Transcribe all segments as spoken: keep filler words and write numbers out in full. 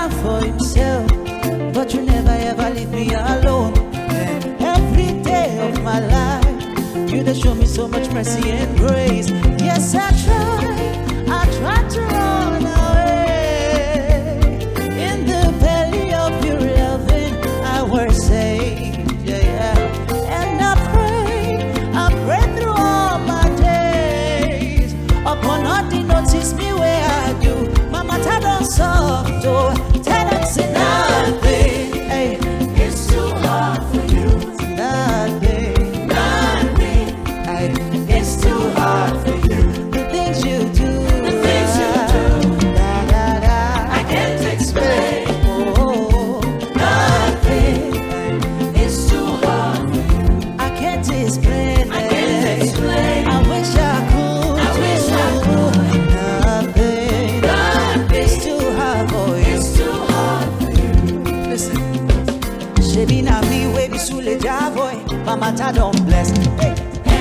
man for himself, but you never ever leave me alone. And every day of my life, you just show me so much mercy and grace. Yes, I try, I try to run away. In the belly of your loving, I was saved. Yeah, yeah. And I pray, I pray through all my days. Upon nothing, notice me where I do. Mama, I don't soft door. Tell them say nothing. Hey, It's too hard for you. nothing. Nothing. Hey, It's too hard for you. the things you do. The things you do. Da, da, da. I can't explain. Oh, Nothing. It's too hard for you. I can't explain. I can't explain. I wish I could. I wish I could. Nothing. Nothing. It's too hard for you. It's too hard for you. Listen. Shebi na me wey be Sule boy. Mama ta don't bless. Hey.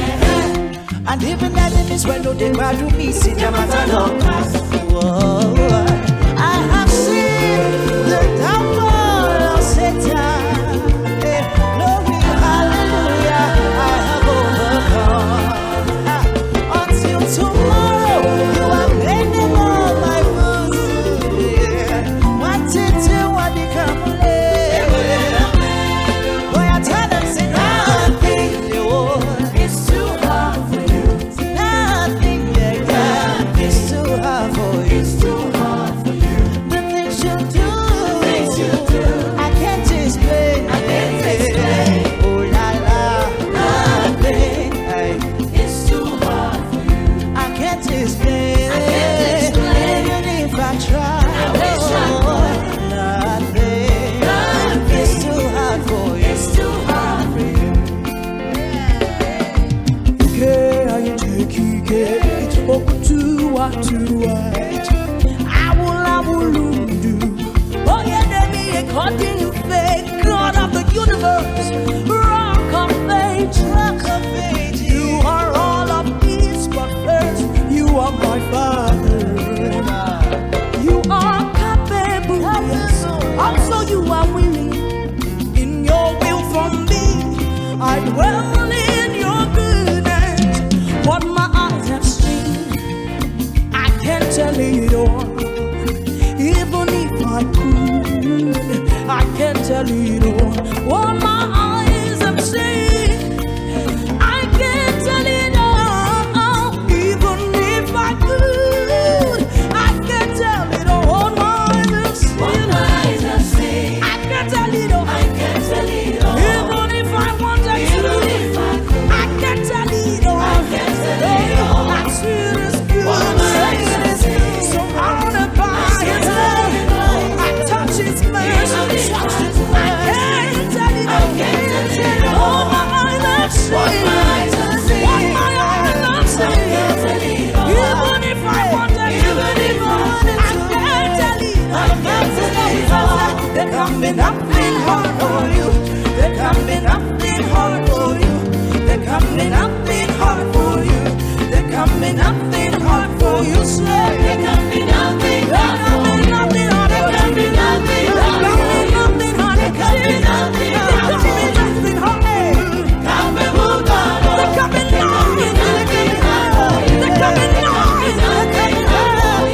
And even enemies when no they bad to me, see them at a don't pass. Whoa. I have seen the downfall of Satan. Hey, glory, hallelujah, I have overcome. Ah, until tomorrow, you are bending all my boots. Yeah. What it do, what they come late. Boy, I tell them, say nothing. Oh, It's too hard for you. nothing, yeah, yeah. It's too hard for you. It's too hard for you. The things you do, things you do. I can't explain. I can't explain. Oh la la, Nothing. Hey, It's too hard for you. I can't explain. I can't explain. Even if I try, I wish I oh, nothing. Nothing. It's too hard for you. It's too hard for you. I will, I will do. Oh yeah, they be according to faith, God of the universe, rock of faith, rock of faith. You are all of peace, but first you are my Father. You are capable, yes. Also you are willing. In your will for me, I dwell in your goodness. What my eyes have seen, I can't tell it all. Even if I could, I can't tell it all. What my eyes have seen, I can't tell it all. Even if I could, I can't tell it all. What my eyes have seen, What my eyes have seen, I can't tell it all. I can't tell it all. Even if I wanted Even to, if I could, I can't tell it all. I can't tell it all. I see this good, What my eyes have seen, surrounded by I His can't tell love. it all. I touch His Even mercy. if I I could, can't tell it I all. can't tell it all. All my eyes have seen. What my eyes have seen, What my eyes have I seen. can't tell it all. Even if I wanted to, Even if I wanted I to, can't tell it all. I can't tell it all. There can be nothing hard for you. There can be nothing hard for you. There can be nothing hard for you. There can be nothing hard for you. Say, There can be nothing there hard can for be you. nothing hard There for can you. be nothing There hard can for be you. nothing hard There can be for you. nothing There hard can for be you. nothing hard. Can't be moved on. There can be nothing hard. There can be nothing. There can be nothing. There can be nothing.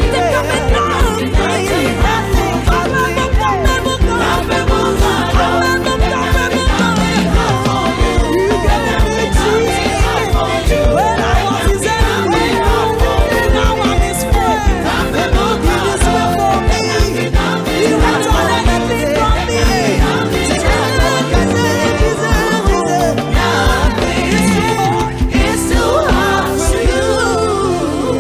Can't be moved on. When I was his enemy, now I'm his friend. He was there for me. He went on everything from me. It's too hard for you.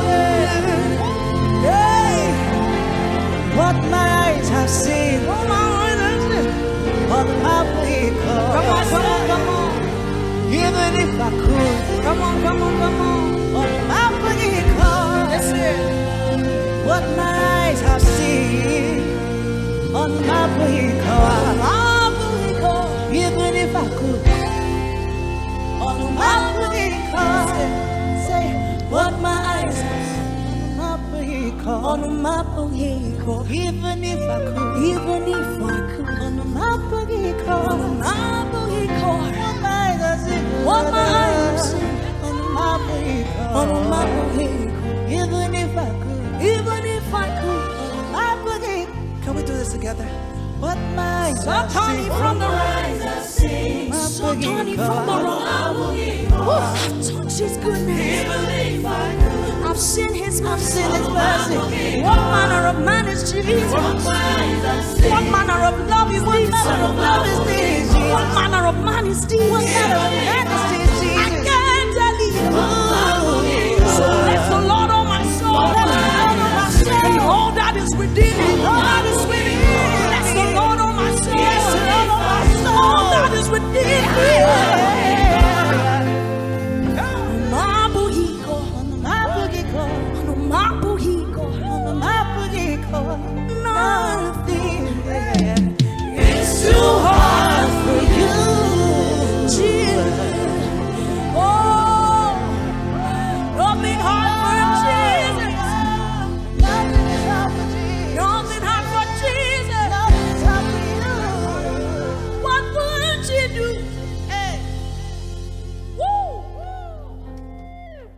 Hey, what my eyes have seen, what my eyes have seen, what my people. Come on, come on, come on. Even if I could, come on, come on, come on. What my people. Listen, what my eyes have seen, what my people. My people. Even if I could, on my people. Say, say, what my eyes have seen, my people. On the map of Hiko, even if I could, even if I could. On the map of Hiko, on the map of Hiko. What my eyes see, on the map of Hiko, on the map of Hiko. Even if I could, even if I could. On the map of Hiko. Can we do this together? What my eyes see, from the rise, so tiny from the wrong. I've touched His goodness. I've seen His mercy. What manner of man is Jesus? What manner of love is this? What manner of man is this? What manner of man is this? I can't tell you. So bless the Lord, oh my soul, and all that is within me. All that is within me. Bless the Lord, oh my soul, all that is within me.